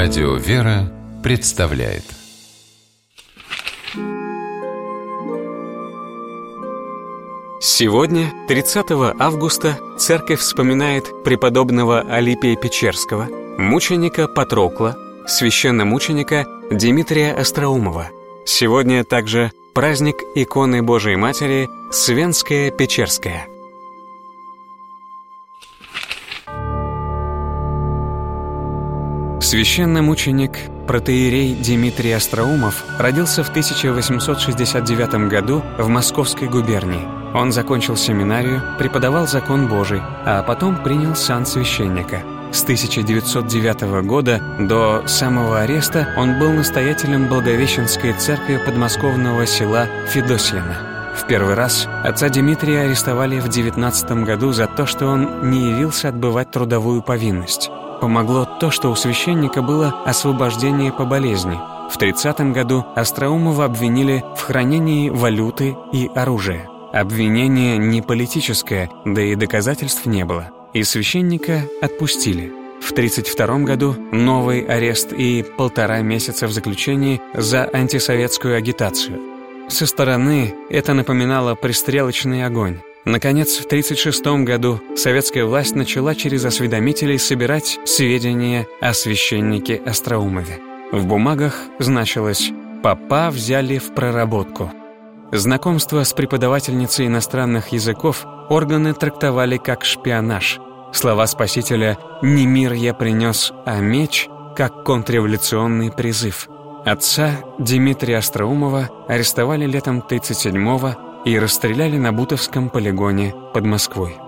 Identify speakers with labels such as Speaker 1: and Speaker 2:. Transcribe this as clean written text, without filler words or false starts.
Speaker 1: Радио «Вера» представляет.
Speaker 2: Сегодня, 30 августа, церковь вспоминает преподобного Алипия Печерского, мученика Патрокла, священномученика Димитрия Остроумова. Сегодня также праздник иконы Божией Матери Свенская Печерская. Священномученик протоиерей Димитрий Остроумов родился в 1869 году в Московской губернии. Он закончил семинарию, преподавал закон Божий, а потом принял сан священника. С 1909 года до самого ареста он был настоятелем Благовещенской церкви подмосковного села Федосьино. В первый раз отца Димитрия арестовали в 19 году за то, что он не явился отбывать трудовую повинность. Помогло то, что у священника было освобождение по болезни. В 30 году Остроумова обвинили в хранении валюты и оружия. Обвинение не политическое, да и доказательств не было. И священника отпустили. В 32 году новый арест и 1,5 месяца в заключении за антисоветскую агитацию. Со стороны это напоминало пристрелочный огонь. Наконец, в 1936 году советская власть начала через осведомителей собирать сведения о священнике Остроумове. В бумагах значилось «Попа взяли в проработку». Знакомство с преподавательницей иностранных языков органы трактовали как шпионаж. Слова Спасителя «Не мир я принес, а меч» как контрреволюционный призыв. Отца Димитрия Остроумова арестовали летом 1937-го и расстреляли на Бутовском полигоне под Москвой.